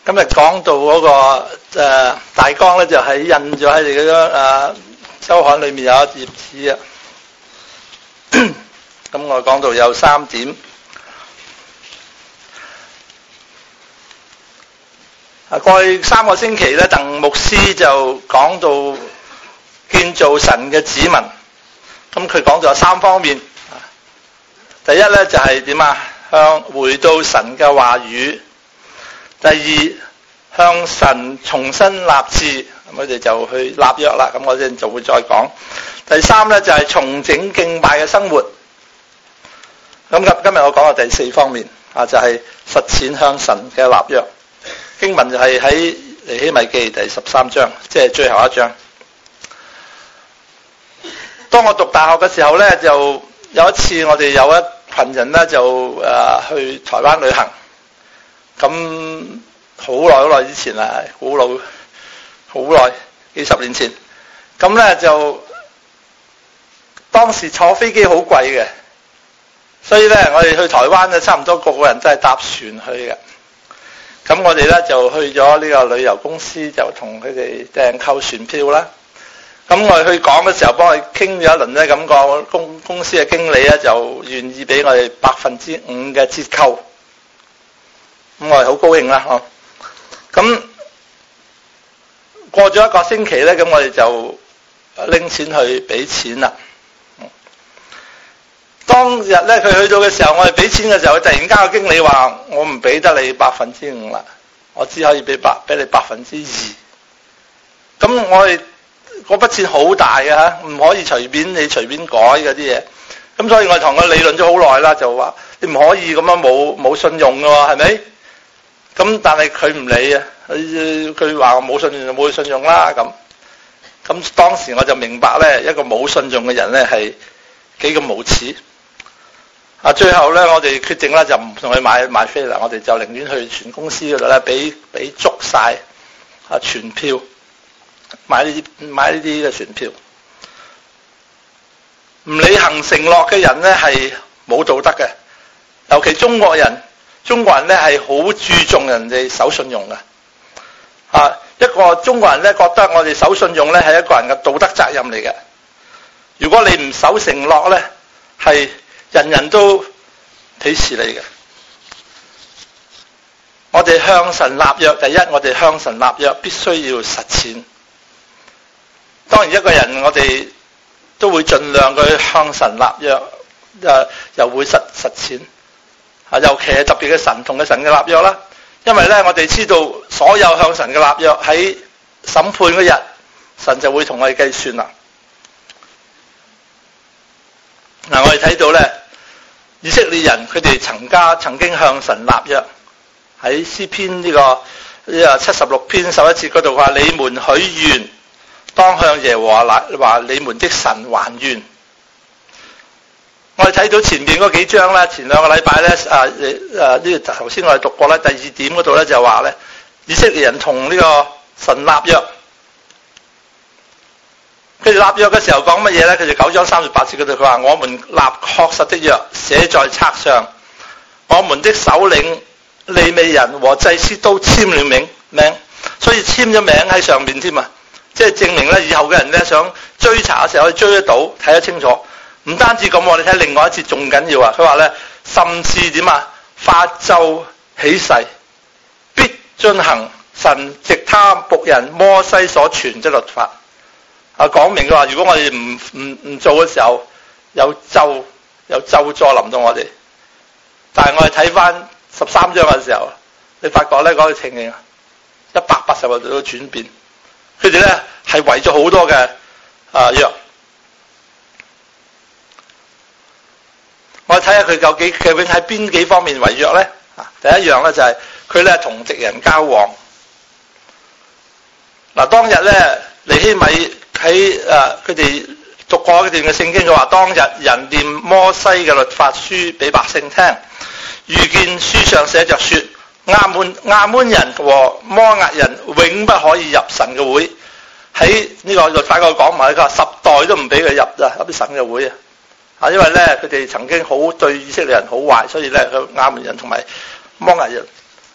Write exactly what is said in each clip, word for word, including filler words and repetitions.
今日講到嗰、那個誒、呃、大綱咧，就係、是、印咗喺你嗰張誒周刊裏面有一頁紙啊。咁我講到有三點。啊，過去三個星期咧，鄧牧師就講到建造神嘅子民。咁佢講咗有三方面。第一咧就係點啊？向回到神嘅話語。第二，向神重新立志，咁我哋就去立約啦。咁我哋就會再講。第三咧就係重整敬拜嘅生活。咁今今日我講嘅第四方面啊，就係實踐向神嘅立約。經文就係喺尼希米記第十三章，即係最後一章。當我讀大學嘅時候咧，就有一次我哋有一群人咧就誒、呃、去台灣旅行。咁好耐好耐之前啦，好老好耐幾十年前。咁咧就當時坐飛機好貴嘅，所以咧我哋去台灣咧差唔多個個人都係搭船去嘅。咁我哋咧就去咗呢個旅遊公司，就同佢哋訂購船票啦。咁我哋去講嘅時候，幫佢傾咗一輪咧，咁個公公司嘅經理咧就願意俾我哋百分之五嘅折扣。咁我哋好高興啦，嗬！咁過咗一個星期咧，咁我哋就拎錢去俾錢啦。當日咧佢去到嘅時候，我哋俾錢嘅時候，突然間個經理話：我唔俾得你百分之五啦，我只可以俾百俾你百分之二。咁我哋嗰筆錢好大嘅嚇，唔可以隨便你隨便改嗰啲嘢。咁所以我同佢理論咗好耐啦，就話你唔可以咁樣冇冇信用㗎喎，係咪？咁但係佢唔理啊，佢佢話我冇信用就冇信用啦咁。咁當時我就明白咧，一個冇信用嘅人咧係幾咁無恥。啊，最後咧我哋決定咧就唔同佢買買飛啦，我哋就寧願去船公司嗰度咧俾俾足晒啊全票買呢啲買呢啲嘅船票。唔履行承諾嘅人咧係冇道德嘅，尤其中國人。中國人咧係好注重人哋守信用嘅，啊一個中國人咧覺得我哋守信用咧係一個人嘅道德責任嚟嘅。如果你唔守承諾咧，係人人都鄙視你嘅。我哋向神立約，第一我哋向神立約必須要實踐。當然一個人我哋都會盡量去向神立約，誒又會實實踐。啊，尤其係特別嘅神同嘅神嘅立約啦，因為咧我哋知道所有向神嘅立約喺審判嗰日，神就會同我哋計算啦。嗱、啊，我哋睇到咧，以色列人佢哋曾家曾經向神立約，喺詩篇呢、這個呢個七十六篇十一節嗰度話：你們許願，當向耶和華話你們的神還願。我哋睇到前面嗰幾章咧，前兩個禮拜咧，啊誒呢個頭先我哋讀過咧，第二點嗰度咧就話咧，以色列人同呢個神立約。佢哋立約嘅時候講乜嘢咧？佢哋九章三十八節嗰度佢話：我們立確實的約，寫在冊上，我們的首領利未人和祭司都簽了名名，所以簽咗名喺上面添啊！即係證明咧，以後嘅人咧想追查嘅時候可以追得到，睇得清楚。唔單止咁，我哋睇另外一節仲緊要啊！佢話咧，甚至點啊？發咒起誓，必遵行神藉他僕人摩西所傳的律法。啊，講明佢話，如果我哋唔唔唔做嘅時候，有咒有咒詛臨到我哋。但係我哋睇翻十三章嘅時候，你發覺咧嗰個情形一百八十度都轉變。佢哋咧係為咗好多嘅啊約。我睇下佢究竟究竟喺邊幾方面違約咧？啊，第一樣咧就係佢咧同敵人交往。嗱，當日咧尼希米喺誒佢哋讀過一段嘅聖經，佢話當日人念摩西嘅律法書俾百姓聽，遇見書上寫着說：亞捫亞捫人和摩押人永不可以入神嘅會。喺呢個律法嗰度講埋，佢話十代都唔俾佢入啊入啲神嘅會啊！啊，因為咧佢哋曾經好對以色列人好壞，所以咧佢亞捫人同埋摩押人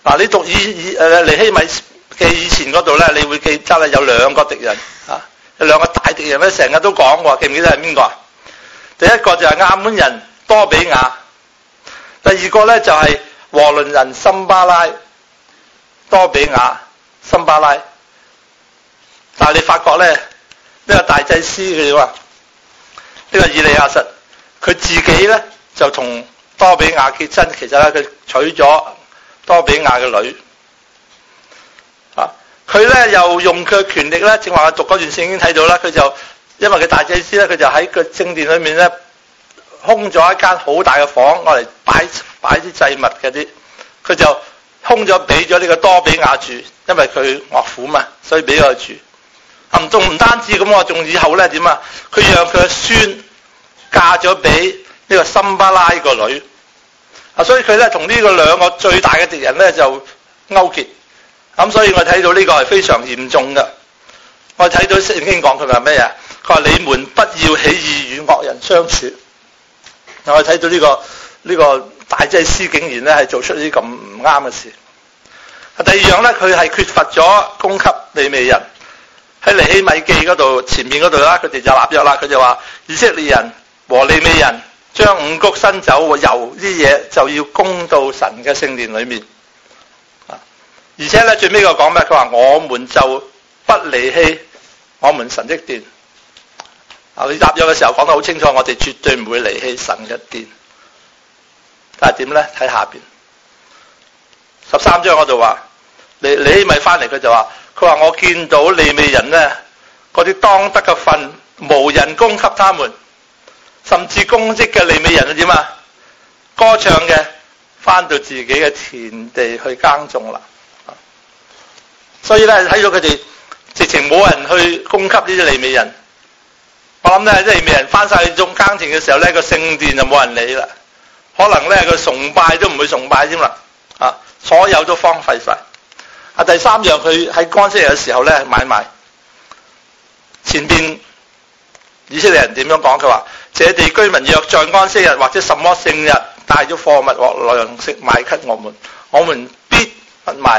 嗱，你讀以以誒尼希米嘅以前嗰度咧，你會記得咧有兩個敵人啊，有兩個大敵人咧，成日都講喎，記唔記得係邊個啊？第一個就係亞捫人多比亞，第二個咧就係和倫人參巴拉。多比亞、參巴拉，但係你發覺咧，呢、這個大祭司佢話，呢、這個以利亞實，佢自己咧就同多比亞結親，其實咧佢娶咗多比亞嘅女，啊，佢咧又用佢嘅權力咧，正話我讀嗰段聖經睇到啦，佢就因為佢大祭司咧，佢就喺個聖殿裏面咧，空咗一間好大嘅房，我嚟擺擺啲祭物嗰啲，佢就。空咗俾咗呢個多比亞住，因為佢岳父嘛，所以俾佢住。啊，仲唔單止咁，我仲以後咧點啊？佢讓佢嘅孫嫁咗俾呢個參巴拉個女。啊，所以佢咧同呢個兩個最大嘅敵人咧就勾結。咁所以我睇到呢個係非常嚴重嘅。我睇到聖經講佢話咩啊？佢話你們不要起意與惡人相處。我睇到呢個呢個。這個大祭司竟然咧係做出呢啲咁唔啱嘅事。第二樣咧，佢係缺乏咗供給利未人。喺尼希米記嗰度前面嗰度啦，佢哋就立約啦。佢就話以色列人和利未人將五穀新酒和油啲嘢就要供到神嘅聖殿裏面。啊，而且咧最尾個講咩？佢話我們就不離棄我們神的殿。啊，你立約嘅時候講得好清楚，我哋絕對唔會離棄神嘅殿。但係點咧？睇下邊十三章嗰度話，你你咪翻嚟，佢就話，佢話我見到利未人咧，嗰啲當得嘅份，無人供給他們，甚至公職嘅利未人係點啊？歌唱嘅，翻到自己嘅田地去耕種啦。所以咧睇到佢哋直情冇人去供給呢啲利未人。我諗咧，啲利未人翻晒去種耕田嘅時候咧，個聖殿就冇人理啦。可能咧佢崇拜都唔會崇拜添啦，啊，所有都荒廢晒。啊，第三樣佢喺安息日嘅時候咧買賣。前邊以色列人點樣講？佢話：這地居民若在安息日或者什麼聖日帶咗貨物或糧食賣給我們，我們必不賣。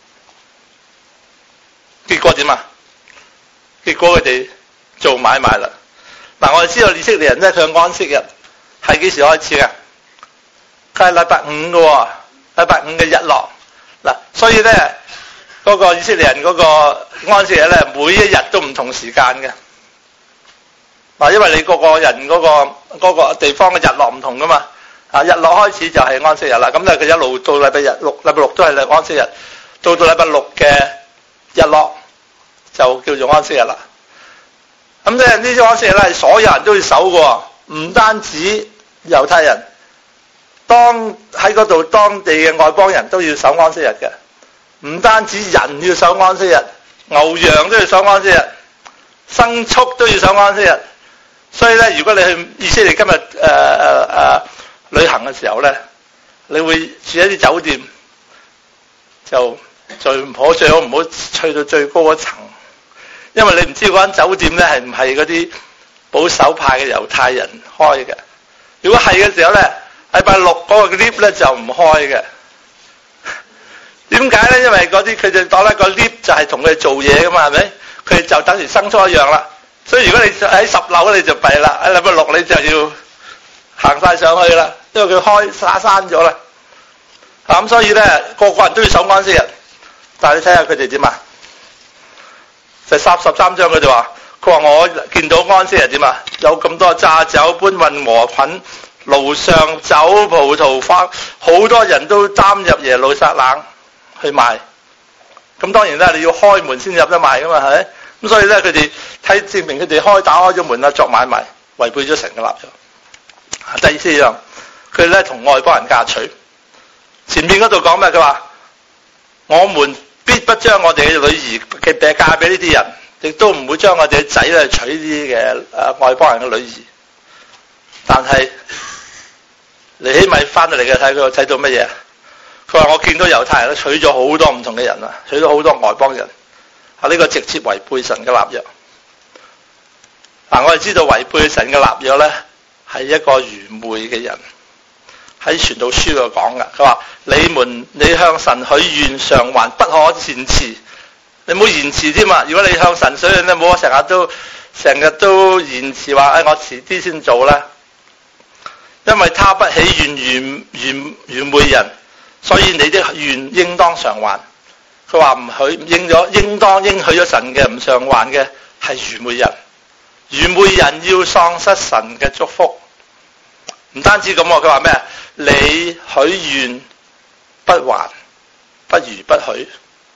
結果點啊？結果佢哋做買賣啦。嗱，我哋知道以色列人咧，佢嘅安息日係幾時開始嘅？佢係禮拜五嘅喎，禮拜五嘅日落嗱，所以咧嗰、那個以色列人嗰個安息日咧，每一日都唔同時間嘅嗱，因為你個個人嗰、那個嗰、那個地方嘅日落唔同噶嘛，啊，日落開始就係安息日啦，咁咧佢一路到禮拜日六，禮拜六都係安息日，到到禮拜六嘅日落就叫做安息日啦。咁即係呢啲安息日咧，係所有人都要守嘅，唔單止猶太人。當喺嗰度當地嘅外邦人都要守安息日嘅，唔單止人要守安息日，牛羊都要守安息日，牲畜都要守安息日。所以咧，如果你去以色列今日誒誒誒旅行嘅時候咧，你會住一啲酒店，就最唔好最好唔好去到最高嗰層，因為你唔知嗰間酒店咧係唔係嗰啲保守派嘅猶太人開嘅。如果係嘅時候咧，禮拜六嗰個 lift 咧就唔開嘅，點解咧？因為嗰啲佢哋當咧個 lift 就係同佢哋做嘢噶嘛，係咪？佢就等於牲畜一樣啦。所以如果你喺十樓你就弊啦，喺禮拜六你就要行晒上去啦，因為佢開沙閂咗啦。咁所以咧個個人都要守安息日，但係你睇下佢哋點啊？就三十三章佢哋話，佢話我見到安息日點啊？有咁多炸酒搬運禾捆。路上走葡萄花，好多人都擔入耶路撒冷去賣。咁當然啦，你要開門先入得賣噶嘛，係咪？咁所以咧，佢哋睇證明佢哋開打開咗門啦，作買賣，違背咗神嘅立約。第四樣，佢咧同外邦人嫁娶。前面嗰度講咩？佢話我們必不將我哋嘅女兒嘅嫁俾呢啲人，亦都唔會將我哋嘅仔咧娶呢啲嘅誒外邦人嘅女兒。但係尼希米翻到嚟嘅睇佢睇到乜嘢？佢話我見到猶太人都娶咗好多唔同嘅人啊，娶咗好多外邦人，啊、這、呢個直接違背神嘅立約。嗱、啊，我哋知道違背神嘅立約咧，係一個愚昧嘅人， 喺傳道書度講噶，佢話你們你向神許願償還不可延遲，你唔好延遲添嘛。如果你向神許願咧，唔好成日都成日都延遲話，誒、哎、我遲啲先做啦。因為他不喜願愚愚愚昧人，所以你的願應當償還。佢話唔許應咗，應當應許咗神嘅唔償還嘅係愚昧人。愚昧人要喪失神嘅祝福。唔單止咁，佢話咩？你許願不還，不如不許。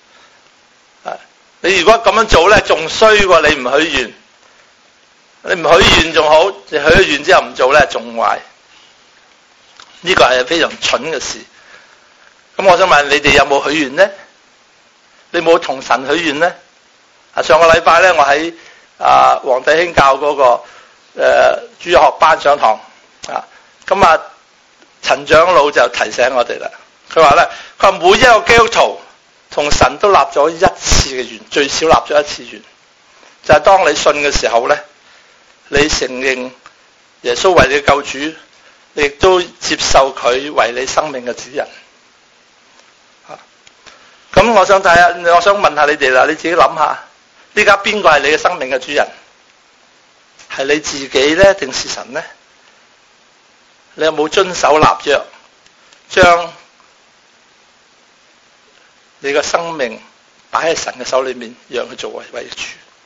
你如果咁樣做咧，仲衰過你唔許願。你唔許願仲好，你許咗願之後唔做咧，仲壞。呢個係非常蠢嘅事。咁我想問你哋有冇許願呢？你冇同神許願呢？啊，上個禮拜咧，我喺啊黃弟兄教嗰、那個誒、呃、主學班上堂啊，咁啊陳長老就提醒我哋啦。佢話咧，佢話每一個基督徒同神都立咗一次嘅願，最少立咗一次願，就係、是、當你信嘅時候咧，你承認耶穌為你救主。你亦都接受佢為你生命嘅主人。咁我想睇下，我想問下你哋啦，你自己諗下，呢家邊個係你嘅生命嘅主人？係你自己呢？定是神呢？你有冇遵守立約，將你嘅生命擺喺神嘅手裏面，讓佢做為為主？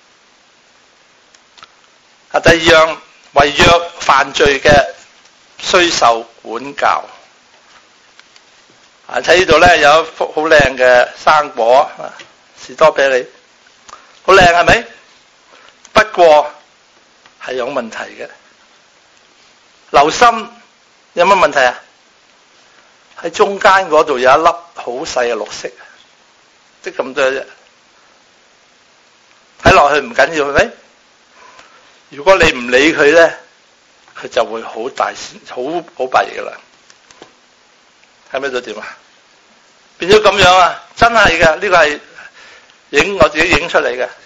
啊，第二樣，違約犯罪嘅需受管教。啊，睇呢度咧有一幅好靚嘅生果，士多啤梨，好靚係咪？不過係有問題嘅。留心有乜問題啊？喺中間嗰度有一粒好細嘅綠色，即咁多啫。睇落去唔緊要係咪？如果你唔理佢咧，佢就會好大好好弊噶啦。睇咩咗點啊？變咗咁樣啊！真係嘅，呢個係影我自己影出嚟嘅。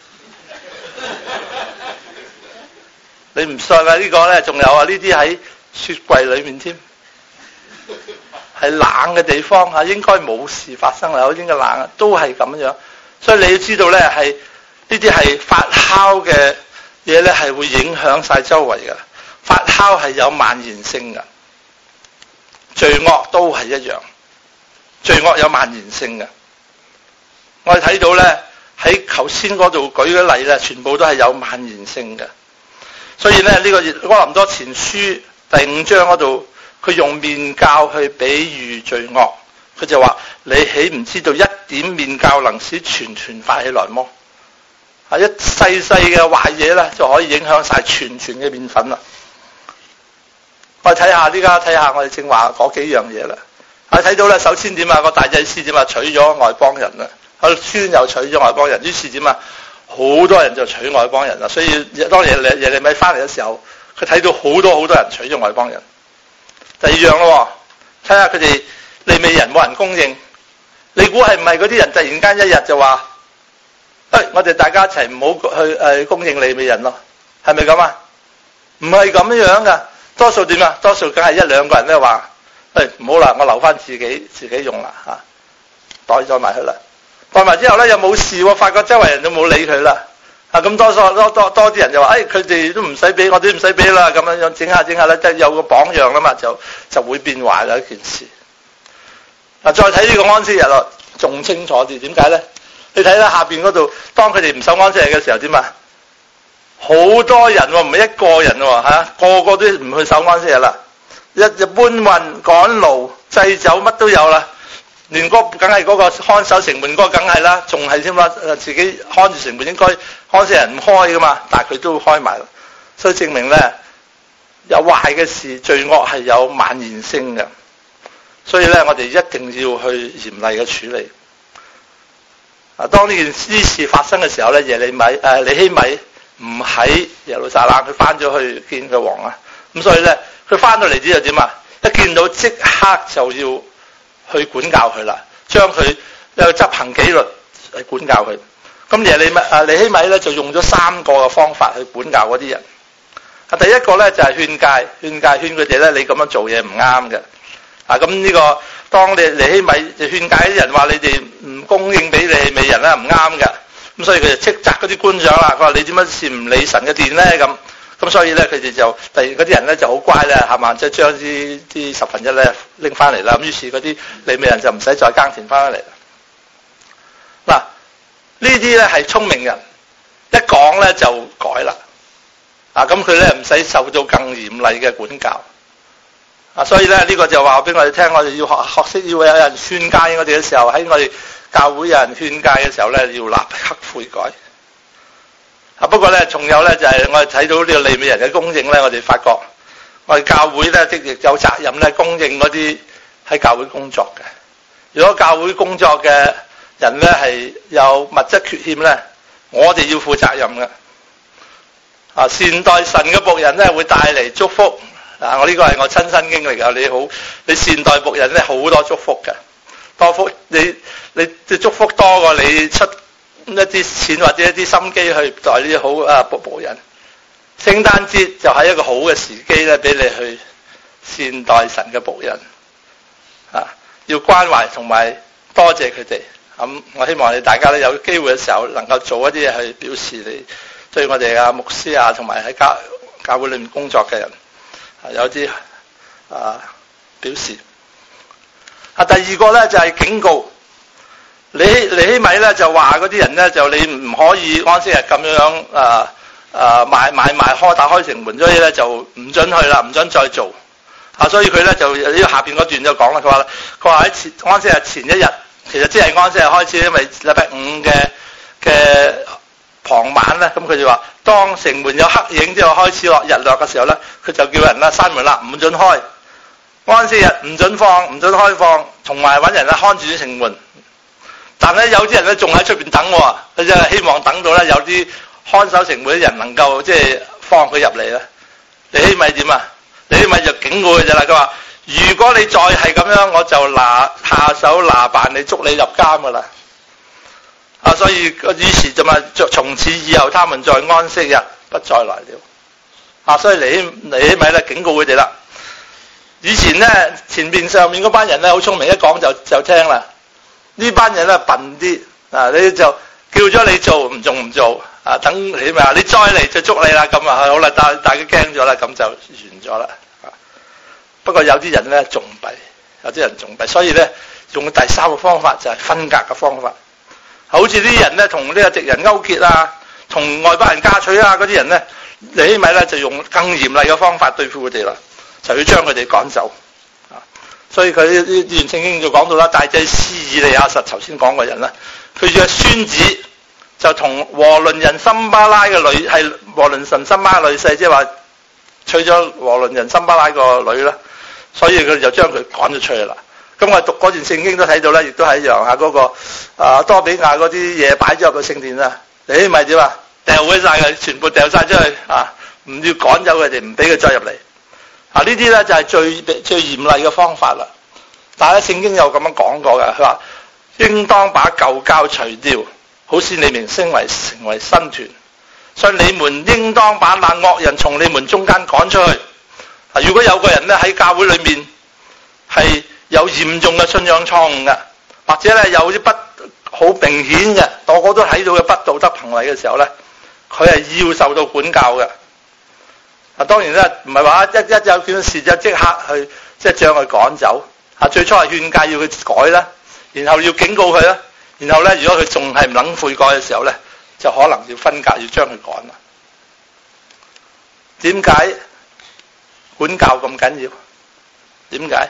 你唔信啊？呢個咧仲有啊？呢啲喺雪櫃裏面添，係冷嘅地方啊，應該冇事發生啦。應該冷啊，都係咁樣。所以你要知道咧，係呢啲係發酵嘅嘢咧，係會影響晒周圍嘅。發酵係有蔓延性嘅。罪惡都係一樣，罪惡有蔓延性嘅。我哋睇到咧喺頭先嗰度舉嘅例咧，全部都係有蔓延性嘅。所以咧呢、這個哥林多前書第五章嗰度，佢用麵酵去比喻罪惡，佢就話：你豈唔知道一點麵酵能使全團發起來麼？啊，一細細嘅壞嘢咧就可以影響晒全團嘅麵粉啦。我哋睇下呢家睇下我哋正話嗰幾樣嘢啦。我睇到咧，首先點啊？個大祭司點啊？娶咗外邦人啦。個孫又娶咗外邦人，於是點啊？好多人就娶外邦人啦。所以當耶利耶利米翻嚟嘅時候，佢睇到好多好多人娶咗外邦人。第二樣咯，睇下佢哋利未人冇人供應。你估係唔係嗰啲人突然間一日就話：誒、哎，我哋大家一齊唔好去誒供應利未人咯？係咪咁啊？唔係咁樣噶。多數點啊？多數梗係一兩個人咧話：誒，唔好啦，我留翻自己自己用啦嚇，袋咗埋去啦。袋埋之後咧又冇事喎，發覺周圍人都冇理佢啦。啊，咁多數多多多啲人就話：誒，佢哋都唔使俾，我哋都唔使俾啦。咁樣樣整下整下咧，即係有個榜樣啦嘛，就就會變壞啦一件事。嗱，再睇呢個安息日咯，仲清楚啲。點解咧？你睇下下邊嗰度，當佢哋唔守安息日嘅時候點啊？好多人喎，唔係一個人喎嚇，個個都唔去守安息日啦。一日搬運、趕路、祭酒乜都有啦。連嗰梗係嗰個看守城門嗰個梗係啦，仲係添啦。自己看住城門應該安息日唔開噶嘛，但係佢都開埋啦。所以證明咧，有壞嘅事、罪惡係有蔓延性嘅。所以咧，我哋一定要去嚴厲嘅處理。啊，當呢件呢事發生嘅時候咧，耶利米誒、呃、尼希米唔喺耶路撒冷，佢翻咗去見佢王啊。咁所以咧，佢翻到嚟之後點啊？一見到即刻就要去管教佢啦，將佢又執行紀律去管教佢。咁耶利米啊尼希米咧就用咗三個嘅方法去管教嗰啲人。啊，第一個咧就係勸誡，勸誡勸佢哋咧，你咁樣做嘢唔啱嘅。 啊，咁呢個當你尼希米就勸解啲人話你哋唔供應俾尼希米人咧唔啱嘅，咁所以佢就斥責嗰啲官長啦。佢話你點解是唔理神嘅殿咧？咁咁所以咧佢哋就第嗰啲人咧就好乖咧，係嘛，即係將啲啲十分一咧拎翻嚟啦。咁於是嗰啲利未人就唔使再耕田翻嚟啦。嗱，呢啲咧係聰明人，一講咧就改啦。啊，咁佢咧唔使受到更嚴厲嘅管教。啊，所以咧呢、這個就話俾我哋聽，我哋要學學識要有人勸戒我哋嘅時候，喺我哋教會有人勸戒嘅時候咧，要立刻悔改。啊，不過咧仲有咧就係、是、我哋睇到呢個利未人嘅供應咧，我哋發覺我哋教會咧即係有責任咧供應嗰啲喺教會工作嘅。如果教會工作嘅人咧係有物質缺陷咧，我哋要負責任嘅。啊，善待神嘅僕人咧會帶嚟祝福。啊！我呢個係我親身經歷㗎。你好，你善待僕人咧，好多祝福嘅，多福你你即祝福多過你出一啲錢或者一啲心機去待呢啲好啊僕僕人。聖誕節就係一個好嘅時機咧，俾你去善待神嘅僕人啊！要關懷同埋多謝佢哋。咁、嗯、我希望你大家咧有機會嘅時候，能夠做一啲嘢去表示你對我哋啊牧師啊，同埋喺教教會裏面工作嘅人。有啲啊表示啊，第二個咧就係、是、警告你尼希米咧就話嗰啲人咧就你唔可以安息日咁樣啊啊買買賣開打開城門，所以咧就唔准去啦，唔准再做啊。所以佢咧就呢下邊嗰段就講啦，佢話佢話喺前安息日前一日，其實即係安息日開始，因為禮拜五嘅嘅傍晚咧，咁佢就話當城門有黑影之後開始落日落嘅時候咧，佢就叫人啦閂門啦，唔准開。安息日唔准放，唔准開放，同埋揾人咧看住啲城門。但係有啲人咧仲喺出邊等喎，佢就係希望等到咧有啲看守城門嘅人能夠即係放佢入嚟啦。尼希米點啊？尼希米就警告佢哋啦，佢話如果你再係咁樣，我就拿下手拿辦你，捉你入監噶啦。啊，所以於是就嘛，從此以後，他們在安息日不再來了。啊，所以尼希尼希米咧警告佢哋啦。以前咧前邊上面嗰班人咧好聰明，一講就就聽啦。呢班人咧笨啲，啊，你就叫咗你做唔仲唔做，啊，等尼希米話你再嚟就捉你啦，咁啊好啦，大大家驚咗啦，咁就完咗啦。啊，不過有啲人咧仲弊，有啲人仲弊，所以咧用第三個方法就係分隔嘅方法。好似啲人咧同呢個敵人勾結啊，同外邦人嫁娶啊，嗰啲人咧，尼希米咧就用更嚴厲嘅方法對付佢哋啦，就要將佢哋趕走。啊，所以佢呢呢段聖經就講到啦，大祭司以利亞實頭先講個人啦，佢嘅孫子就同和倫人參巴拉嘅女係和倫神參巴拉女婿，即係話娶咗和倫人參巴拉個女啦，所以佢就將佢趕咗出去啦。咁我讀嗰段聖經都睇到咧，亦都係一樣下嗰個啊多比亞嗰啲嘢擺咗入個聖殿啦。尼希米點啊？掉鬼晒佢，全部掉晒出去啊！唔要趕走佢哋，唔俾佢再入嚟。啊，呢啲咧就係最最嚴厲嘅方法啦。但係咧聖經有咁樣講過嘅，佢話應當把舊酵除掉，好使你們升為成為新團。所以你們應當把那惡人從你們中間趕出去。啊，如果有個人咧喺教會裏面係有嚴重嘅信仰錯誤嘅，或者咧有啲不好明顯嘅，個個都睇到嘅不道德行為嘅時候咧，佢係要受到管教嘅。啊，當然咧唔係話一一有件事就即刻去即係將佢趕走。啊，最初係勸誡要佢改啦，然後要警告佢啦，然後咧如果佢仲係唔肯悔改嘅時候咧，就可能要分隔，要將佢趕啦。點解管教咁緊要？點解？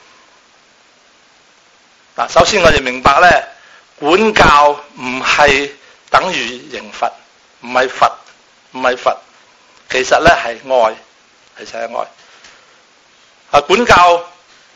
嗱，首先我哋明白咧，管教唔係等於刑罰，唔係罰，唔係罰，其實咧係愛，其實係愛。啊，管教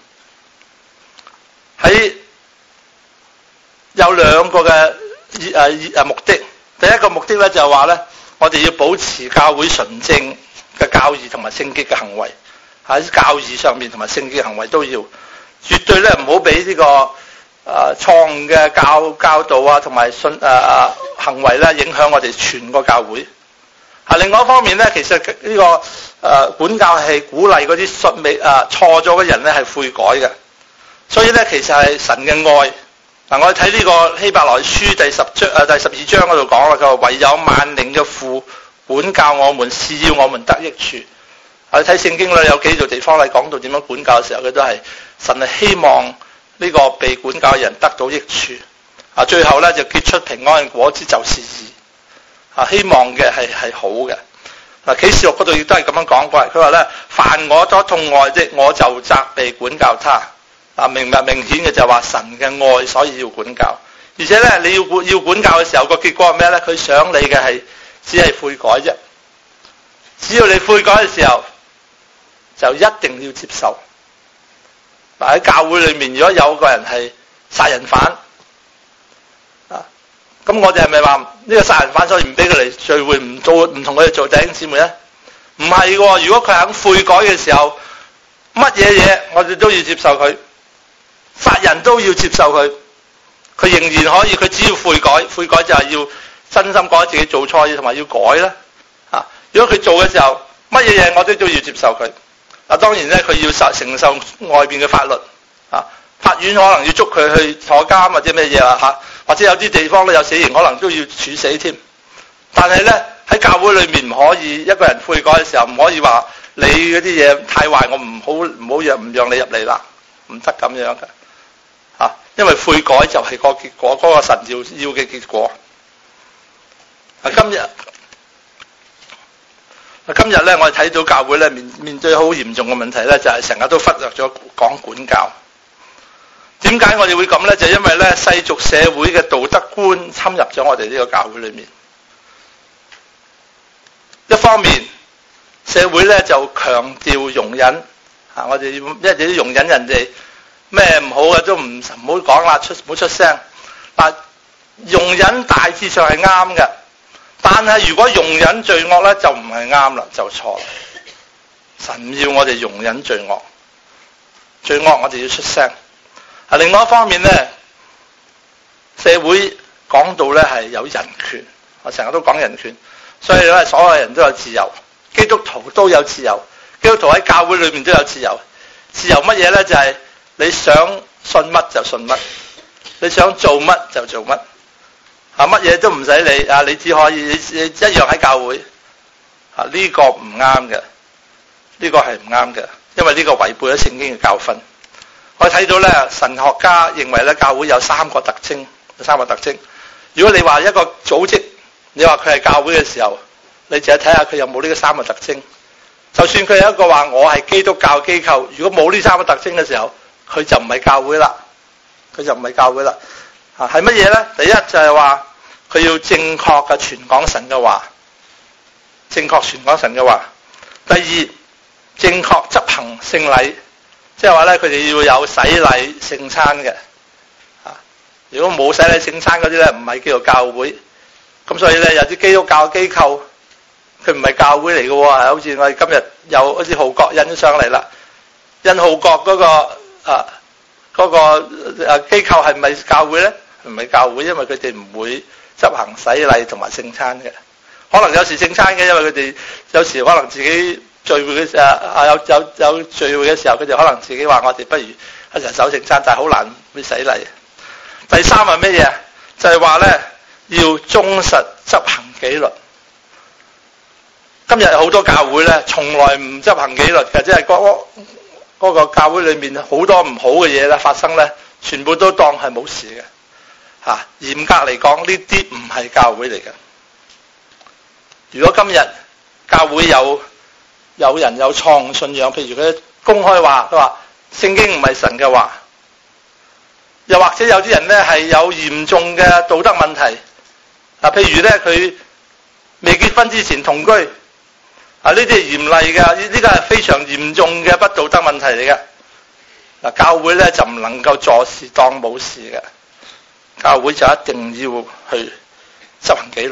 喺有兩個嘅誒誒目的。第一個目的咧就係話咧，我哋要保持教會純正嘅教義同埋聖潔嘅行為，喺教義上面同埋聖潔嘅行為都要，絕對咧唔好俾呢個。誒錯誤嘅教教導啊，同埋信誒誒、呃、行為咧，影響我哋全個教會。啊，另外一方面咧，其實呢、這個誒、呃、管教係鼓勵嗰啲信未誒錯咗嘅人咧係悔改嘅。 所以咧，其實係神嘅愛。嗱，我哋睇呢個希伯來書第十章誒第十二章嗰度講啦，佢話唯有萬靈嘅父管教我們，是要我們得益處。我哋睇聖經咧，有幾度地方咧講到點樣管教嘅時候，佢都係神係希望呢個被管教嘅人得到益處。啊，最後咧就結出平安嘅果子，就是義。啊，希望嘅係係好嘅。嗱，啟示錄嗰度亦都係咁樣講過，佢話咧，凡我所痛愛的，我就責備管教他。啊，明白明顯嘅就係話神嘅愛，所以要管教。而且咧，你要管要管教嘅時候，個結果係咩咧？佢想你嘅係只係悔改啫。只要你悔改嘅時候，就一定要接受。嗱，喺教會裏面，如果有個人係殺人犯，啊，咁我哋係咪話呢個殺人犯所以唔俾佢嚟聚會，唔做唔同佢哋做弟兄姊妹咧？唔係喎，如果佢肯悔改嘅時候，乜嘢嘢我哋都要接受佢。殺人都要接受佢，佢仍然可以，佢只要悔改，悔改就係要真心覺得自己做錯嘢，同埋要改啦。啊，如果佢做嘅時候，乜嘢嘢我哋都要接受佢。啊，當然咧，佢要受承受外邊嘅法律。啊，法院可能要捉佢去坐監或者咩嘢啊嚇，或者有啲地方咧有死刑，可能都要處死添。但係咧喺教會裏面唔可以一個人悔改嘅時候，唔可以話你嗰啲嘢太壞，我唔好唔好讓唔讓你入嚟啦，唔得咁樣嘅。啊，因為悔改就係個結果，嗰個神要要嘅結果。啊，今日啊今日咧，我哋睇到教會咧面面對好嚴重嘅問題咧，就係成日都忽略咗講管教。點解我哋會咁咧？就係因為咧世俗社會嘅道德觀侵入咗我哋呢個教會裏面。一方面，社會咧就強調容忍，啊，我哋要一直都容忍人哋。咩唔好嘅都唔唔好講啦，出唔好出聲。嗱，容忍大致上係啱嘅，但係如果容忍罪惡咧，就唔係啱啦，就錯啦。神要我哋容忍罪惡，罪惡我哋要出聲。啊，另外一方面咧，社會講到咧係有人權，我成日都講人權，所以咧所有人都有自由，基督徒都有自由，基督徒喺教會裏面都有自由。自由乜嘢咧？就係、是你想信乜就信乜，你想做乜就做乜，啊，乜嘢都唔使理啊！你只可以你你一樣喺教會，啊，呢個唔啱嘅，呢個係唔啱嘅，因為呢個違背咗聖經嘅教訓。我睇到咧，神學家認為咧，教會有三個特徵，有三個特徵。如果你話一個組織，你話佢係教會嘅時候，你淨係睇下佢有冇呢個三個特徵。就算佢有一個話我係基督教機構，如果冇呢三個特徵嘅時候，佢就唔係教會啦，佢就唔係教會啦。啊，係乜嘢咧？第一就係話佢要正確嘅傳講神嘅話，正確傳講神嘅話。第二，正確執行聖禮，即係話咧，佢哋要有洗禮聖餐嘅。啊，如果冇洗禮聖餐嗰啲咧，唔係叫做教會。咁所以咧，有啲基督教機構，佢唔係教會嚟嘅喎，係好似我哋今日有好似浩國印上嚟啦，印浩國嗰個。啊，嗰、那個啊機構係咪教會咧？唔係教會，因為佢哋唔會執行洗禮同埋聖餐嘅。可能有時聖餐嘅，因為佢哋有時可能自己聚會嘅時候啊，有有有聚會嘅時候，佢哋可能自己話我哋不如一齊守聖餐，但係好難會洗禮。第三係咩嘢？就係話咧要忠實執行紀律。今日好多教會咧，從來唔執行紀律嘅，即係嗰嗰個教會裏面好多唔好嘅嘢咧發生咧，全部都當係冇事嘅。嚇、啊，嚴格嚟講，呢啲唔係教會嚟嘅。如果今日教會有有人有錯誤信仰，譬如佢公開話佢話聖經唔係神嘅話，又或者有啲人咧係有嚴重嘅道德問題。啊，譬如咧佢未結婚之前同居。啊！呢啲係嚴厲嘅，呢個係非常嚴重嘅不道德問題嚟嘅。嗱，教會咧就唔能夠坐視當冇事嘅，教會就一定要去執行紀律。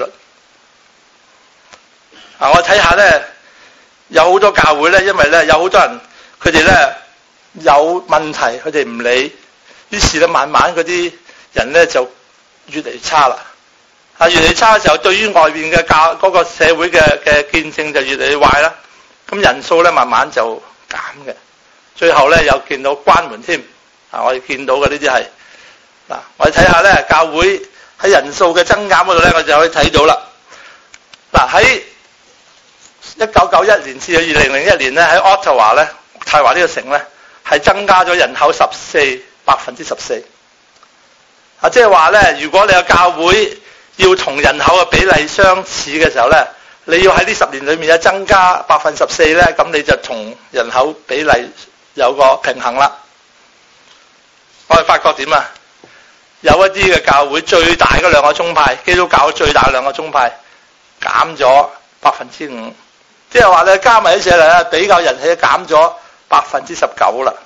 啊，我睇下咧，有好多教會咧，因為咧有好多人佢哋咧有問題，佢哋唔理，於是咧慢慢嗰啲人咧就越嚟越差啦。啊，越嚟越差嘅時候，對於外邊嘅教嗰個社會嘅嘅見證就越嚟越壞啦。咁人數咧慢慢就減嘅，最後咧又見到關門添。 啊，我哋見到嘅呢啲係嗱，我哋睇下咧，教會喺人數嘅增減嗰度咧，我哋就可以睇到啦。嗱，喺一九九一年至到二零零一年咧，喺渥太華咧，太華呢個城咧，係增加咗人口十四百分之十四。啊，即係話咧，如果你個教會要同人口嘅比例相似嘅時候咧，你要喺呢十年裏面咧增加百分之十四咧，咁你就同人口比例有個平衡啦。我哋發覺點啊？有一啲嘅教會最大嗰兩個宗派，基督教最大嘅兩個宗派減咗百分之五，即係話咧加埋一齊嚟咧，比較人氣減咗百分之十九啦。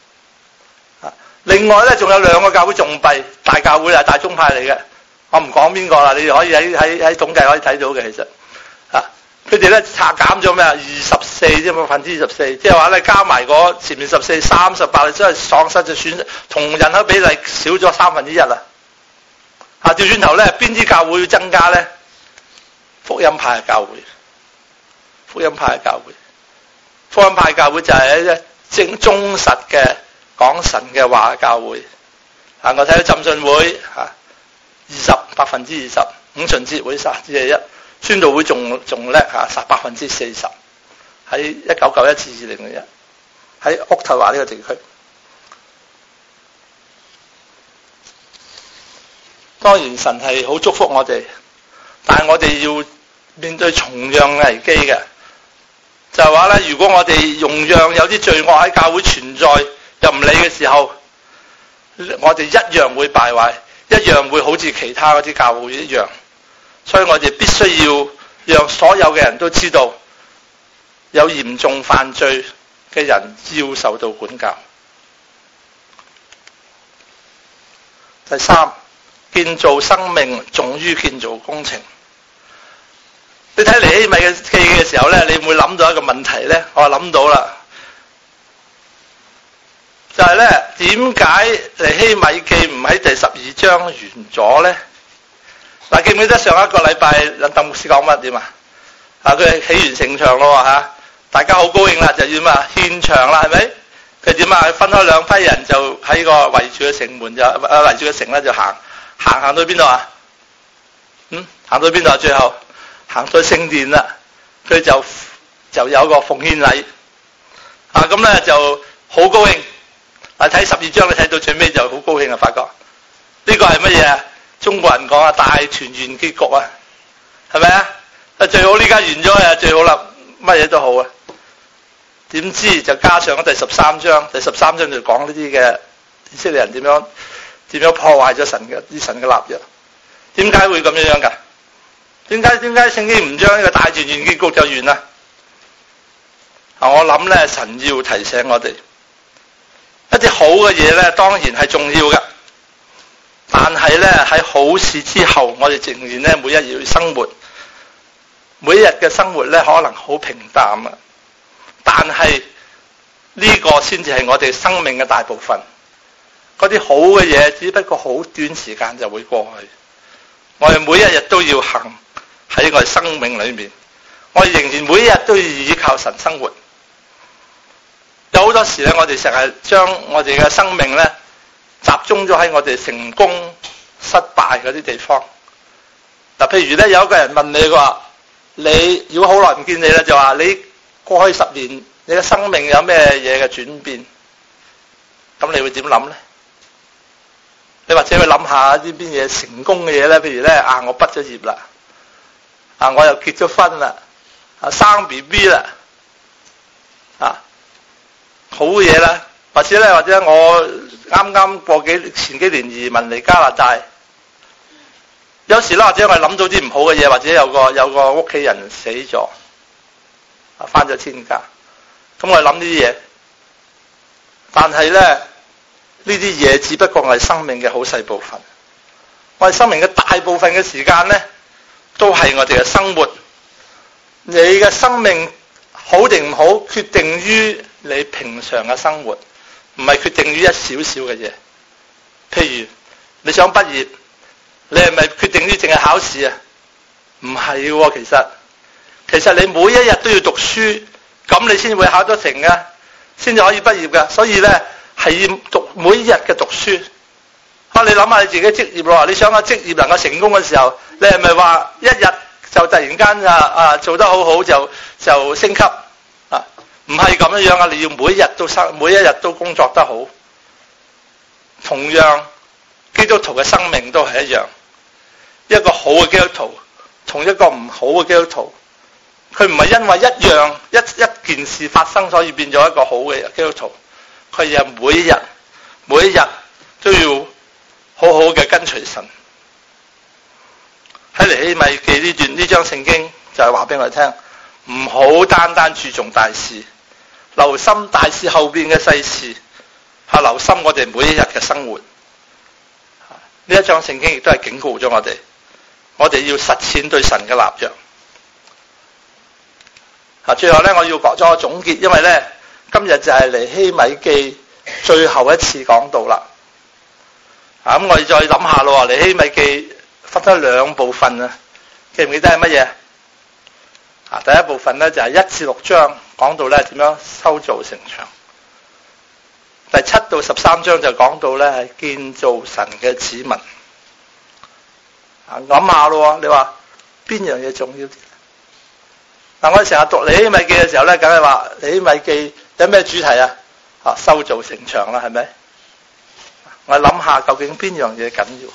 另外咧仲有兩個教會仲弊，大教會啊，大宗派嚟嘅，我唔講邊個啦，你哋可以喺喺喺統計可以睇到嘅，其實啊，佢哋咧拆減咗咩啊？二十四啫，百分之二十四，即係話咧加埋嗰前面十四三十八，真係喪失就損，同人口比例少咗三分之一啦。啊，調轉頭咧，邊啲教會要增加咧？福音派嘅教會，福音派嘅教會，福音派教會就係一正忠實嘅講神嘅話嘅教會。啊，我睇到浸信會啊，二十百分之二十，五旬節會三之一，宣道會仲仲叻嚇，十百分之四十。喺一九九一至二零零一，喺渥太華呢個地區。當然神係好祝福我哋，但係我哋要面對重樣危機嘅，就係話咧，如果我哋容讓有啲罪惡喺教會存在又唔理嘅時候，我哋一樣會敗壞，一樣會好似其他嗰啲教會一樣。所以我哋必須要讓所有嘅人都知道，有嚴重犯罪嘅人要受到管教。第三，建造生命重於建造工程。你睇尼希米嘅記嘅時候咧，你會諗到一個問題咧？我諗到啦，就係咧，點解尼希米記唔喺第十二章完咗咧？嗱，記唔記得上一個禮拜鄧牧師講乜點啊？啊，佢起完城牆咯嚇，大家好高興啦，就要嘛獻牆啦，係咪？佢點啊？分開兩批人就喺個圍住嘅城門就啊圍住嘅城咧就行行行到邊度啊？嗯，行到邊度啊？最後行到聖殿啦，佢就就有個奉獻禮啊，咁咧就好高興。啊，睇十二章你睇到最尾就好高興啊！發覺呢個係乜嘢啊？中國人講啊，大團圓結局啊，係咪啊？啊，最好呢家完咗啊，最好啦，乜嘢都好啊。點知就加上咗第十三章，第十三章就講呢啲嘅以色列人點樣點樣破壞咗神嘅啲神嘅立約。點解會咁樣樣㗎？點解點解聖經唔將呢個大團圓結局就完啦？啊，我諗咧，神要提醒我哋一啲好嘅嘢咧，當然係重要嘅。但係咧，喺好事之後，我哋仍然咧每一日要生活，每一日嘅生活咧可能好平淡啊。但係呢個先至係我哋生命嘅大部分。嗰啲好嘅嘢，只不過好短時間就會過去。我哋每一日都要行喺我哋生命裏面，我哋仍然每一日都要依靠神生活。有好多時咧，我哋成日將我哋嘅生命咧集中咗喺我哋成功失敗嗰啲地方。嗱，譬如咧有一個人問你話，你如果好耐唔見你咧，就話你過去十年你嘅生命有咩嘢嘅轉變？咁你會點諗咧？你或者去諗下啲邊嘢成功嘅嘢咧？譬如咧啊，我畢咗業啦，啊我又結咗婚啦，啊生 B B 啦，啊好嘅嘢啦，或者咧或者我啱啱過幾前幾年移民嚟加拿大，有時咧或者我諗到啲唔好嘅嘢，或者有個有個屋企人死咗，啊返咗天家，咁我諗呢啲嘢，但係咧呢啲嘢只不過係生命嘅好細部分，我哋生命嘅大部分嘅時間咧，都係我哋嘅生活。你嘅生命好定唔好，決定於你平常嘅生活，唔係決定於一少少嘅嘢。譬如你想畢業，你係咪決定於淨係考試啊？唔係喎，其實其實你每一日都要讀書，咁你先會考得成噶，先至可以畢業噶。所以咧係要讀每一日嘅讀書。啊，你諗下你自己職業咯，你想個職業能夠成功嘅時候，你係咪話一日就突然間啊啊做得好好就就升級啊？唔係咁樣樣啊！你要每一日都生，每一日都工作得好。同樣，基督徒嘅生命都係一樣。一個好嘅基督徒同一個唔好嘅基督徒，佢唔係因為一樣一一件事發生所以變咗一個好嘅基督徒，佢係每一日每一日都要好好嘅跟隨神。喺尼希米記呢段呢章聖經就係話俾我哋聽，唔好單單注重大事，留心大事後邊嘅細事，係留心我哋每一日嘅生活。呢一章聖經亦都係警告咗我哋，我哋要實踐對神嘅立約。啊，最後咧我要講咗個總結，因為咧今日就係尼希米記最後一次講道啦。啊，咁我哋再諗下咯，尼希米記分咗兩部分啊，記唔記得係乜嘢？啊，第一部分咧就係一至六章講到咧點樣修造城牆，第七到十三章就講到咧係建造神嘅子民。啊，諗下咯，你話邊樣嘢重要啲？嗱，我哋成日讀尼希米記嘅時候咧，梗係話尼希米記有咩主題啊？啊，修造城牆啦，係咪？我諗下究竟邊樣嘢緊要？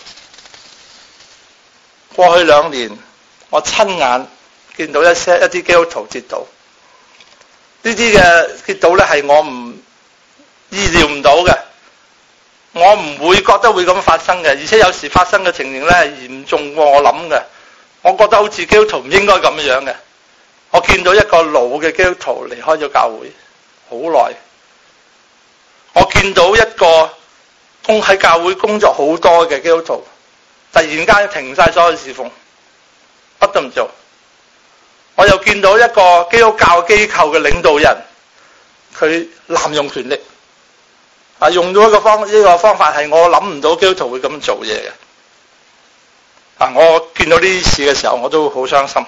過去兩年，我親眼見到一些一啲基督徒跌倒，呢啲嘅跌倒咧係我唔意料唔到嘅，我唔會覺得會咁發生嘅，而且有時發生嘅情形咧係嚴重過我諗嘅。我覺得好似基督徒唔應該咁樣嘅。我見到一個老嘅基督徒離開咗教會好耐，我見到一個工喺教會工作好多嘅基督徒，突然間停晒所有侍奉，乜都唔做。我又見到一個基督教機構嘅領導人，佢濫用權力，啊，用到一個方呢、這個方法係我諗唔到基督徒會咁做嘢嘅。啊，我見到呢啲事嘅時候，我都好傷心。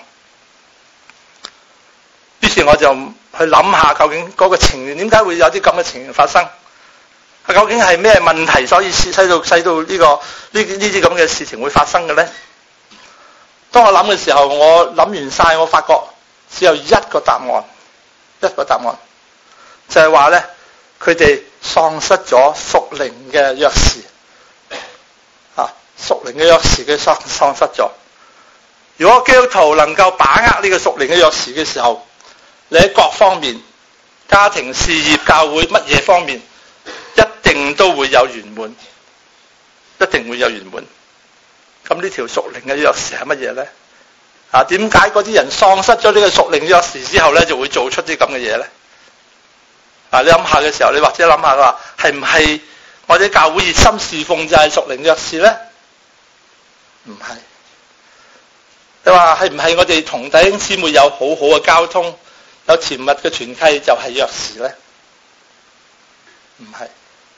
於是我就去諗下，究竟嗰個情形點解會有啲咁嘅情形發生？究竟係咩問題，所以使到使到呢、這個呢呢啲咁嘅事情會發生嘅咧？當我諗嘅時候，我諗完晒，我發覺只有一個答案，一個答案就係話咧，佢哋喪失咗屬靈嘅鑰匙，啊，屬靈嘅鑰匙佢喪喪失咗。如果基督徒能夠把握呢個屬靈嘅鑰匙嘅時候，你喺各方面，家庭、事業、教會乜嘢方面，一定都會有圓滿，一定會有圓滿。咁呢條屬靈嘅鑰匙係乜嘢咧？啊，點解嗰啲人喪失咗呢個屬靈鑰匙之後咧，就會做出啲咁嘅嘢咧？啊，你諗下嘅時候，你或者諗下話，係唔係我哋教會熱心侍奉就係屬靈鑰匙咧？唔係。你話係唔係我哋同弟兄姊妹有好好嘅交通，有甜蜜嘅團契就係鑰匙咧？唔係。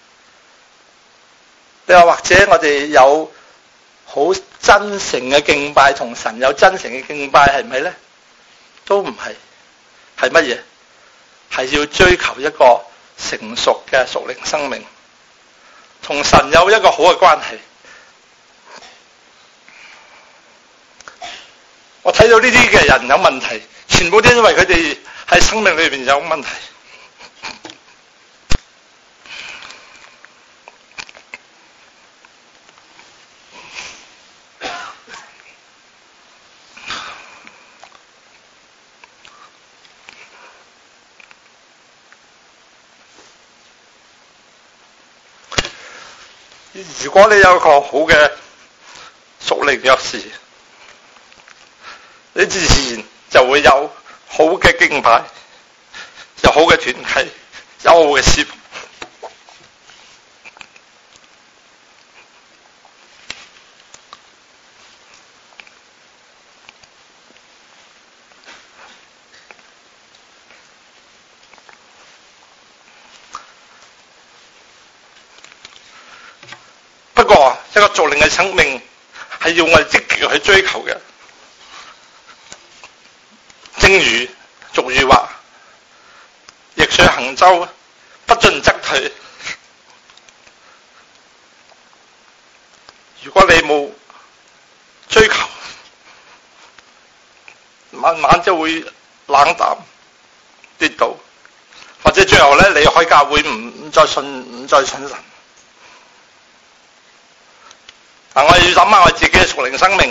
你話或者我哋有好真誠嘅敬拜，同神有真誠嘅敬拜，係唔係咧？都唔係。係乜嘢？係要追求一個成熟嘅屬靈生命，同神有一個好嘅關係。我睇到呢啲嘅人有問題，全部都因為佢哋喺生命裏邊有問題。如果你有一個好嘅屬靈鑰匙，你自然就會有好嘅敬拜，有好嘅團契，有好嘅事。不過一個屬靈嘅生命係要我哋積極去追求嘅。正如俗語話，逆水行舟，不進則退。 如果你冇追求，慢慢就會冷淡跌倒，或者最後咧離開教會，唔唔再信唔再信神。嗱，我要諗下我自己嘅屬靈生命。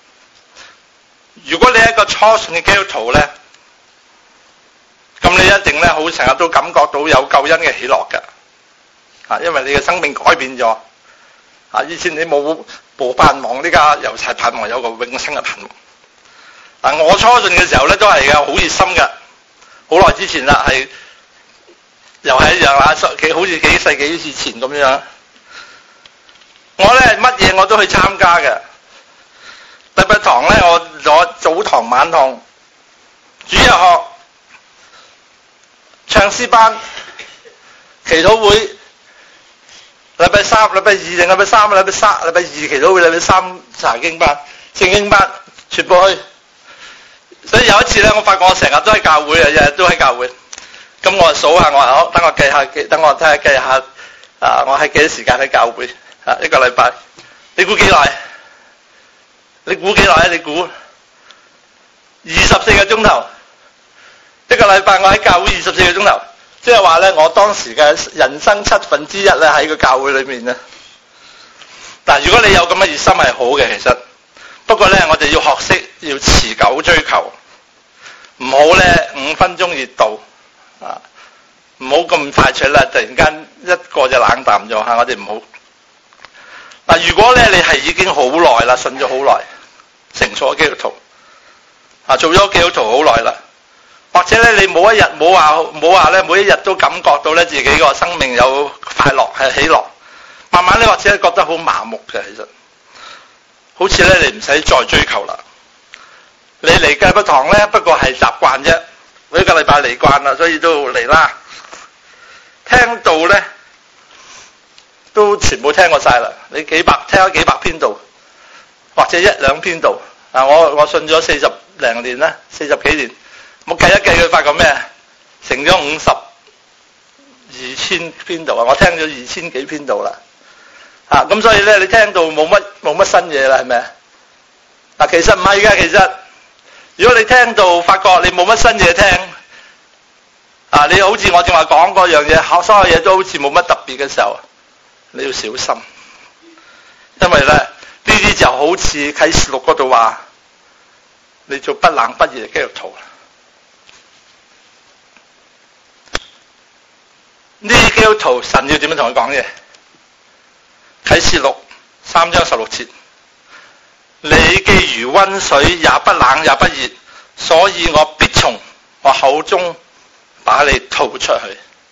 如果你係一個初信嘅基督徒咧，咁你一定咧好成日都感覺到有救恩嘅喜樂嘅，啊，因為你嘅生命改變咗。啊，以前你冇冇盼望，呢家有晒盼望，有個永生嘅盼望。嗱，我初信嘅時候咧都係嘅，好熱心嘅，好耐之前啦，係又係一樣啦，幾好似幾世紀以前咁樣。我咧乜嘢我都去參加嘅，禮拜堂咧我攞早堂、晚堂、主日學、唱詩班、祈禱會，禮拜三、禮拜二定禮拜三、禮拜三、禮拜二祈禱會，禮拜三查經班、聖經班，全部去。所以有一次咧，我發覺我成日都喺教會啊，日日都喺教會。咁我數下，我話好，等我計下，等我睇下計下，啊，我係幾多時間喺教會？啊，一個禮拜，你估幾耐？你估幾耐啊？你估二十四個鐘頭，一個禮拜我喺教會二十四個鐘頭，即係話咧，我當時嘅人生七分之一咧喺個教會裏面啊。但如果你有咁嘅熱心係好嘅，其實不過咧，我哋要學識要持久追求，唔好咧五分鐘熱度啊，唔好咁快脆啦，突然間一個就冷淡咗嚇，我哋唔好。嗱，如果咧你係已經好耐啦，信咗好耐，成咗基督徒，啊做咗基督徒好耐啦，或者咧你冇一日冇話冇話咧，每一日都感覺到咧自己個生命有快樂係喜樂，慢慢咧或者覺得好麻木嘅，其實好似咧你唔使再追求啦。你嚟禮拜堂咧，不過係習慣啫，每一個禮拜嚟慣啦，所以都嚟啦。聽到咧。都全部聽過晒啦，你幾百聽咗幾百篇道，或者一兩篇道啊！我我信咗四十零年啦，四十幾年，我計一計佢發覺咩？成咗五十二千篇道啊！我聽咗二千幾篇道啦，啊咁所以咧，你聽到冇乜冇乜新嘢啦，係咪？嗱，其實唔係噶，其實如果你聽到發覺你冇乜新嘢聽，啊，你好似我正話講嗰樣嘢，所有嘢都好似冇乜特別嘅時候。你要小心，因為咧呢啲就好似啟示錄嗰度話，你做不冷不熱嘅基督徒。呢啲基督徒神要點樣同佢講嘢？啟示錄三章十六節，你既如溫水，也不冷也不熱，所以我必從我口中把你吐出去。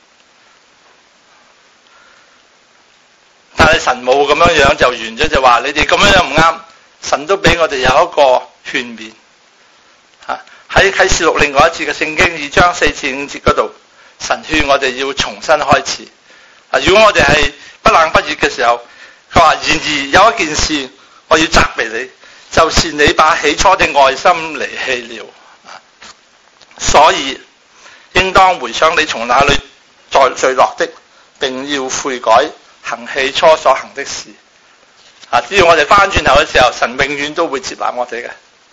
但係神冇咁樣樣就完咗，就話你哋咁樣樣唔啱。神都俾我哋有一個勸勉。吓，喺啟示錄另外一節嘅聖經二章四至五節嗰度，神勸我哋要重新開始。啊，如果我哋係不冷不熱嘅時候，佢話然而有一件事我要責備你，就是你把起初的愛心離棄了。所以應當回想你從哪裏在墜落的，並要悔改。行起初所行的事，啊！只要我哋翻轉頭嘅時候，神永遠都會接納我哋嘅。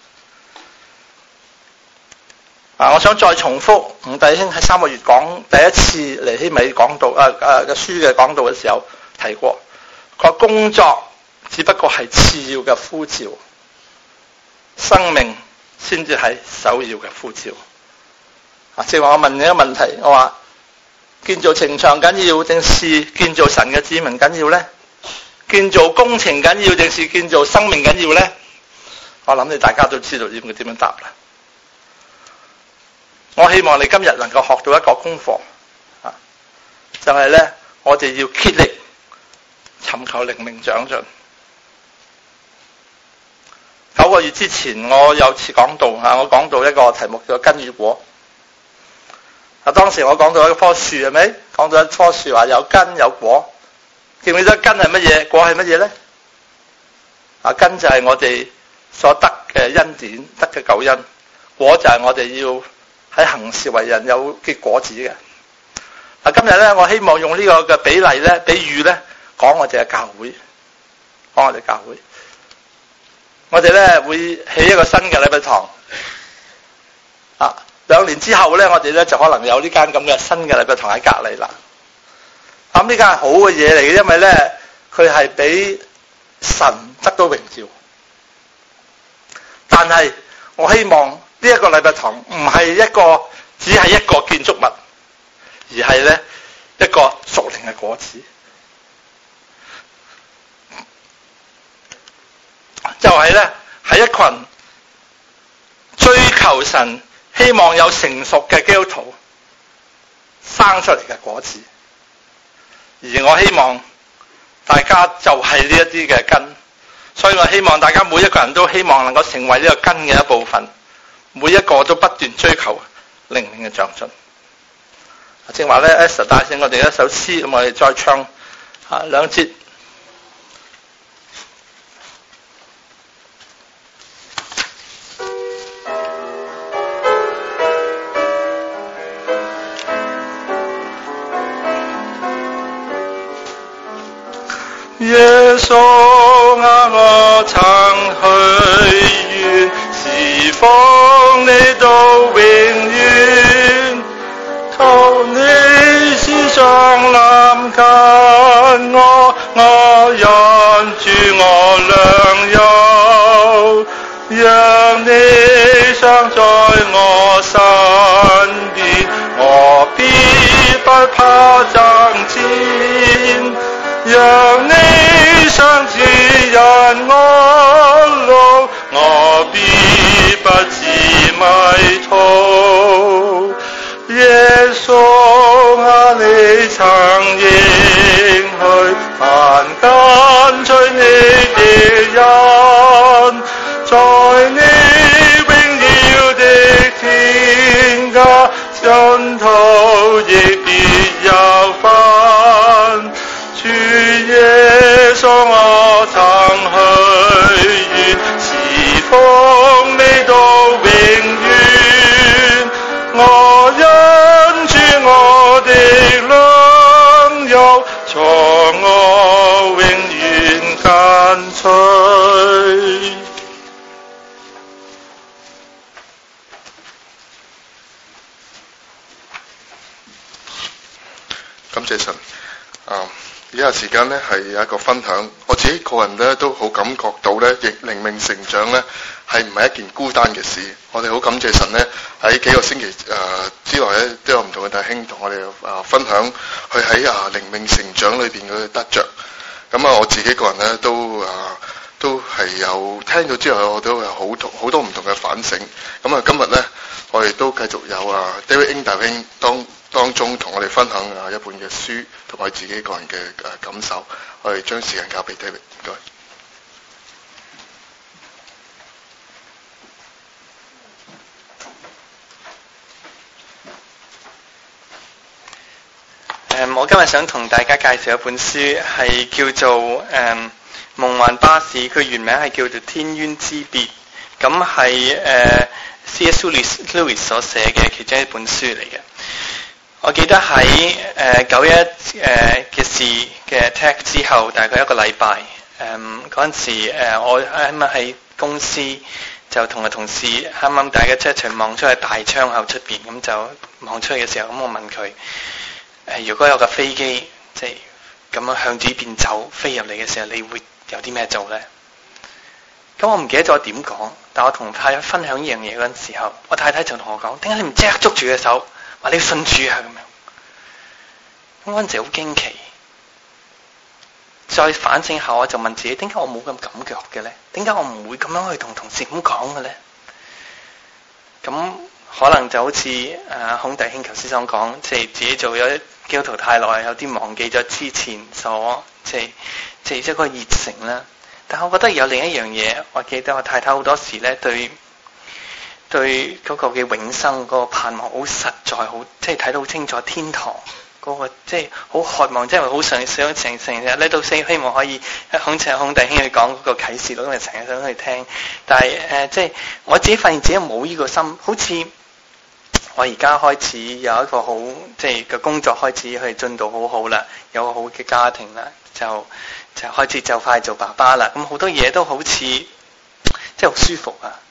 啊！我想再重複，吳弟兄喺三個月講第一次尼希米講道啊啊嘅書嘅講道嘅時候提過，個工作只不過係次要嘅呼召，生命先至係首要嘅呼召。啊！正話我問你一個問題，我話。建造城牆緊要定是建造神嘅子民緊要呢？建造工程緊要定是建造生命緊要呢？我諗你大家都知道應該點樣答啦。我希望你今日能夠學到一個功課，啊，就係呢：我哋要竭力尋求靈命長進。九個月之前我有次講道啊，我講到一個題目叫根與果。啊！當時我講到一棵樹係咪？講到一棵樹話有根有果，記唔記得根係乜嘢？果係乜嘢咧？啊，根就係我哋所得嘅恩典，得嘅救恩；果就係我哋要喺行事為人有結果子嘅。啊，今日咧，我希望用呢個嘅比例咧、比喻咧，講我哋嘅教會。 幫我哋教會。我哋咧會起一個新嘅禮拜堂，啊，兩年之後咧，我哋咧就可能有呢間咁嘅新嘅禮拜堂喺隔籬啦。咁呢間係好嘅嘢嚟嘅，因為咧佢係俾神得到榮耀。但係我希望呢一個禮拜堂唔係一個只係一個建築物，而係咧一個屬靈嘅果子。就係咧，係一群追求神、希望有成熟嘅基督徒生出嚟嘅果子。而我希望大家就係呢一啲嘅根，所以我希望大家每一個人都希望能夠成為呢個根嘅一部分，每一個都不斷追求靈命嘅長進。正話咧 Esther 帶領我哋一首詩，咁我哋再唱啊兩節。耶穌啊，我曾許願侍奉你到永遠，求你時常臨近我，我因主我良友，讓你常在我身邊，我必不怕爭戰。讓你常指引我路，我必不致迷途。耶穌啊，你曾應許，凡跟隨你的人，在你榮耀的天家，進途亦必有份。主耶穌，我曾許願侍奉你到永遠，我因主我的良友，從我永遠跟隨。 感謝神啊！以下時間咧係有一個分享，我自己個人咧都好感覺到咧，亦靈命成長咧係唔係一件孤單嘅事。我哋好感謝神咧喺幾個星期誒、呃、之內咧都有唔同嘅弟兄同我哋誒、呃、分享佢喺啊靈命成長裏邊嘅得着。咁啊我自己個人咧都啊、呃、都係有聽到之後，我都有好多好多唔同嘅反省。咁啊今日咧我哋都繼續有啊 David Ing 大兄當。當中同我哋分享啊一本嘅書同埋自己個人嘅誒感受，我哋將時間交俾 David， 唔該。誒，我今日想同大家介紹一本書，係叫做誒、嗯《夢幻巴士》，佢原名係叫做《天淵之別》，咁係誒 C S Lewis 所寫嘅其中一本書嚟嘅。我記得喺誒九一誒嘅事嘅 tag 之後，大概一個禮拜，誒嗰陣時誒、呃、我啱啱喺公司就同個同事啱啱大家一齊望出去大窗口出邊，咁就望出去嘅時候，咁我問佢誒、呃、如果有架飛機即係咁樣向住呢邊走飛入嚟嘅時候，你會有啲咩做咧？咁我唔記得咗點講，但我同太太分享呢樣嘢嗰陣時候，我太太就同我講：點解你唔即刻捉住佢手？話你信主啊咁樣，咁嗰陣時好驚奇。再反省下，我就問自己：點解我冇咁感覺嘅咧？點解我唔會咁樣去同同事咁講嘅咧？咁可能就好似誒孔弟兄頭先所講，即係自己做咗基督徒太耐，有啲忘記咗之前所即係即係一個熱誠啦。但係我覺得有另一樣嘢，我記得我太太好多時咧對。對嗰個嘅永生嗰個盼望好實在，好即係睇到好清楚天堂嗰個，即係好渴望，即係好想想成成日咧都希希望可以孔赤孔弟兄去講嗰個啟示錄，因為成日想去聽。但係誒、呃，即係我自己發現自己冇呢個心，好似我而家開始有一個好即係個工作開始去進度好好啦，有個好嘅家庭啦，就就開始就快做爸爸啦。咁好多嘢都好似即係好舒服啊！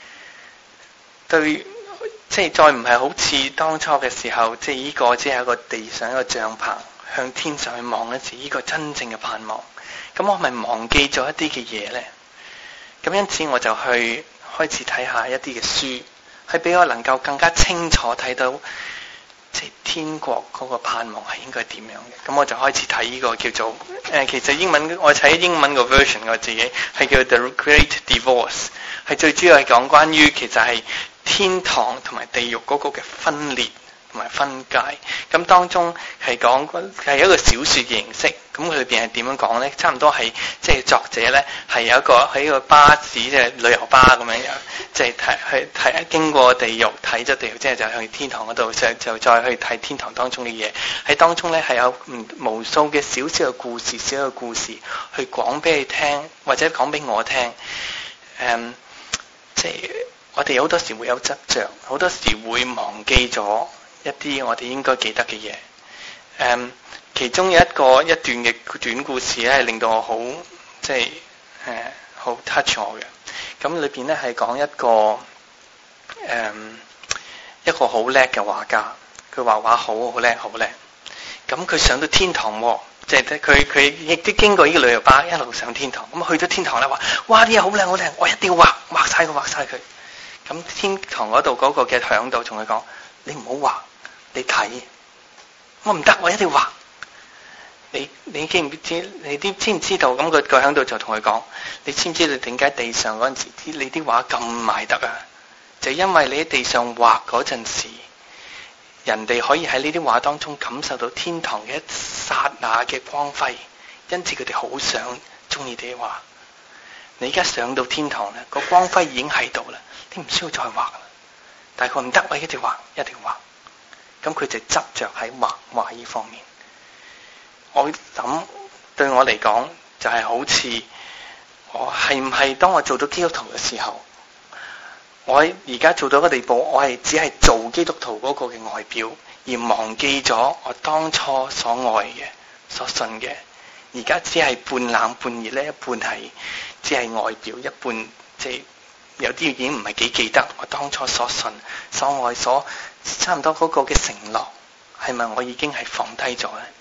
對，即係再唔係好似當初嘅時候，即係呢個只係一個地上一個帳篷，向天上去望一次，呢個真正嘅盼望。咁我咪忘記咗一啲嘅嘢咧？咁因此我就去開始睇下一啲嘅書，係俾我能夠更加清楚睇到即係天國嗰個盼望係應該點樣嘅。咁我就開始睇呢個叫做誒、呃，其實英文我睇英文個 version 我自己係叫 The Great Divorce， 係最主要係講關於其實係天堂同埋地獄嗰個嘅分裂同埋分界。咁當中係講係一個小說嘅形式。咁佢裏邊係點樣講咧？差唔多係即係作者咧係有一個喺個巴士即係旅遊巴咁樣樣，即係睇去睇經過地獄，睇咗地獄之後就去天堂嗰度，就就再去睇天堂當中嘅嘢。喺當中咧係有唔無數嘅小小嘅故事，小小嘅故事去講俾你聽，或者講俾我聽。誒、嗯，即係我哋好多時會有執着，好多時會忘記咗一啲我哋應該記得嘅嘢。誒、嗯。其中有一個一段嘅短故事咧，係令到我好即係誒好 touch 我嘅。咁裏邊咧係講一個誒、嗯、一個好叻嘅畫家，佢畫畫好好叻好叻。咁佢上到天堂，即係佢佢亦都經過呢個旅遊巴一路上天堂。咁去咗天堂咧，話哇啲嘢好靚好靚，我一定要畫畫晒佢畫晒佢。咁天堂嗰度嗰個嘅響度同佢講：你唔好畫，你睇。我唔得，我一定要畫。你你知唔知？你啲知唔知道？咁佢佢喺度就同佢講：你知唔知你點解地上嗰陣時啲你啲畫咁賣得啊？就因為你喺地上畫嗰陣時，人哋可以喺呢啲畫當中感受到天堂嘅一剎那嘅光輝，因此佢哋好想中意啲畫。你而家上到天堂咧，個光輝已經喺度啦，你唔需要再畫啦。但係佢唔得，我一定要畫，一定要畫。咁佢就執着喺畫畫呢方面。我諗對我嚟講就係、是、好似我係唔係當我做到基督徒嘅時候，我而家做到個地步，我係只係做基督徒嗰個嘅外表，而忘記咗我當初所愛嘅、所信嘅，而家只係半冷半熱咧，一半係只係外表，一半即係有啲已經唔係幾記得我當初所信、所愛、所差唔多嗰個嘅承諾，係咪我已經係放低咗咧？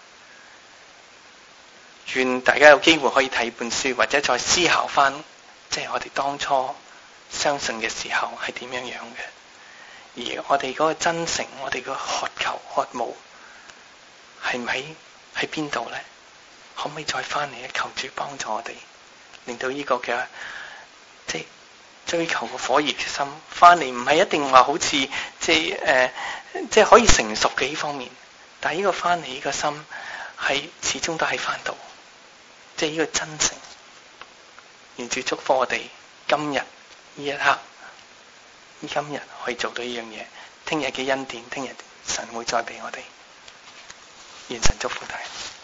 願大家有機會可以睇本書，或者再思考翻，即係我哋當初相信嘅時候係點樣樣嘅，而我哋嗰個真誠，我哋個渴求、渴慕係唔喺喺邊度咧？可唔可以再翻嚟咧？求主幫助我哋，令到呢個嘅即係追求個火熱嘅心翻嚟，唔係一定話好似即係誒、呃，即係可以成熟嘅呢方面，但係呢個翻嚟呢個心係始終都喺翻度。即係呢個真誠，願主祝福我哋今日呢一刻，今日可以做到呢樣嘢。聽日嘅恩典，聽日神會再俾我哋。願神祝福大家。